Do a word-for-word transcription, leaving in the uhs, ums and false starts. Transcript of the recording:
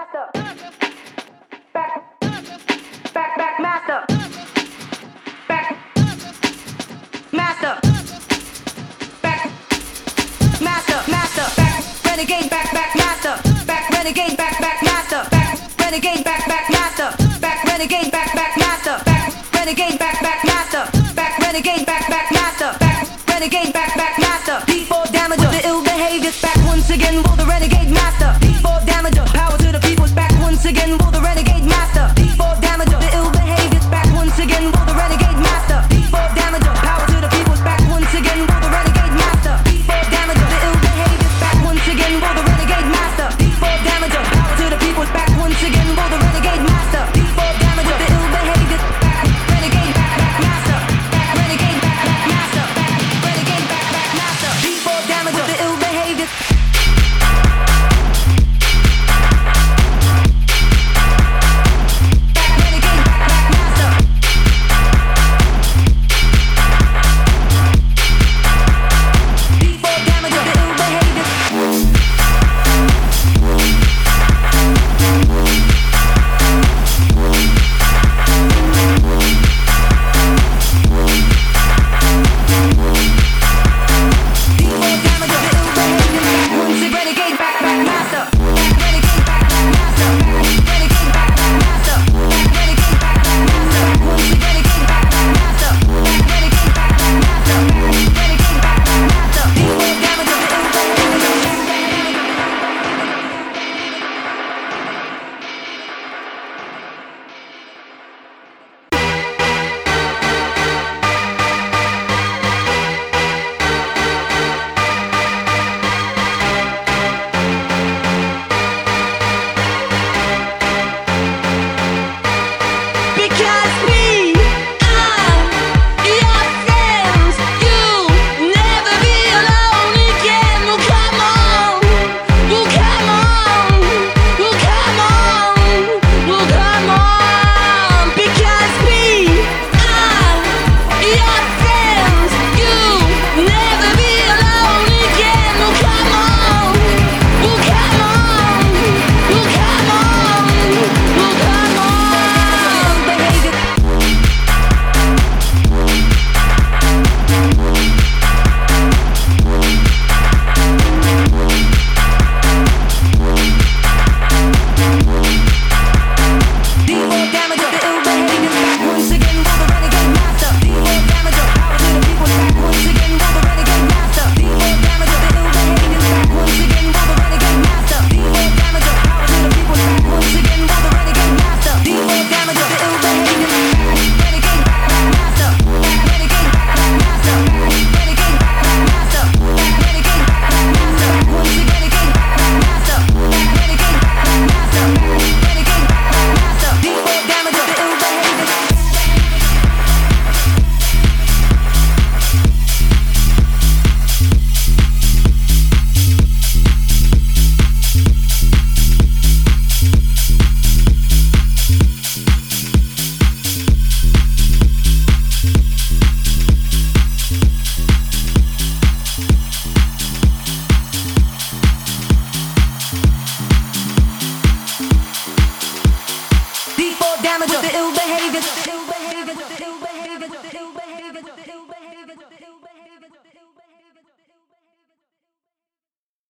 renegade back back master, back renegade back back master, back renegade back back master, back renegade back back master, back renegade back back master, back renegade back back master, back renegade back back master. People damage with the ill behavior, back once again for the renegade.